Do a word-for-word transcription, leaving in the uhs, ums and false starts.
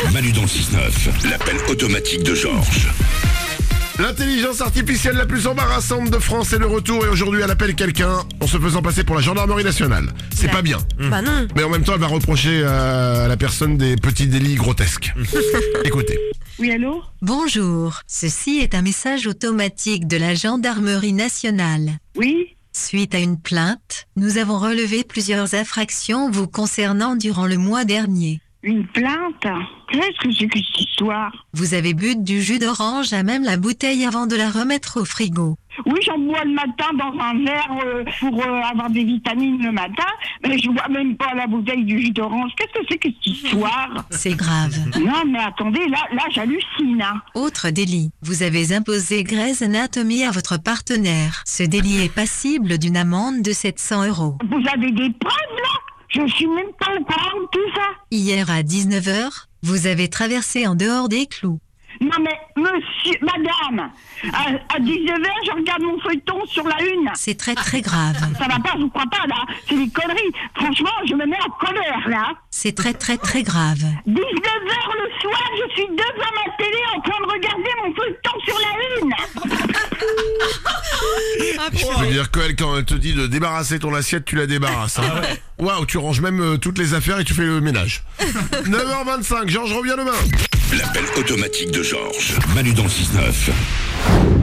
Manu dans le six neuf, l'appel automatique de Georges. L'intelligence artificielle la plus embarrassante de France est de retour et aujourd'hui elle appelle quelqu'un en se faisant passer pour la gendarmerie nationale. C'est Ouais. pas bien. Bah non. Mais en même temps elle va reprocher à la personne des petits délits grotesques. Écoutez. Oui, allô? Bonjour. Ceci est un message automatique de la gendarmerie nationale. Oui? Suite à une plainte, nous avons relevé plusieurs infractions vous concernant durant le mois dernier. Une plainte? Qu'est-ce que c'est que cette histoire? Vous avez bu du jus d'orange à même la bouteille avant de la remettre au frigo. Oui, j'en bois le matin dans un verre euh, pour euh, avoir des vitamines le matin, mais je bois même pas la bouteille du jus d'orange. Qu'est-ce que c'est que cette histoire? C'est grave. Non, mais attendez, là, là, j'hallucine. Hein. Autre délit. Vous avez imposé Grey's Anatomy à votre partenaire. Ce délit est passible d'une amende de sept cents euros. Vous avez des preuves, là? Je suis même pas au courant de tout ça. Hier à dix-neuf heures, vous avez traversé en dehors des clous. Non, mais monsieur, madame, à, à dix-neuf heures, je regarde mon feuilleton sur la une. C'est très très grave. Ça va pas, je vous crois pas, là. C'est des conneries. Franchement, je me mets en colère, là. C'est très très très grave. dix-neuf heures le soir, je suis devant ma télé en train de regarder mon feuilleton sur la une. Je veux dire qu'elle, quand elle te dit de débarrasser ton assiette, tu la débarrasses. Hein. Waouh, tu ranges même euh, toutes les affaires et tu fais le ménage. neuf heures vingt-cinq, Georges revient demain. L'appel automatique de Georges. Manu dans le six neuf.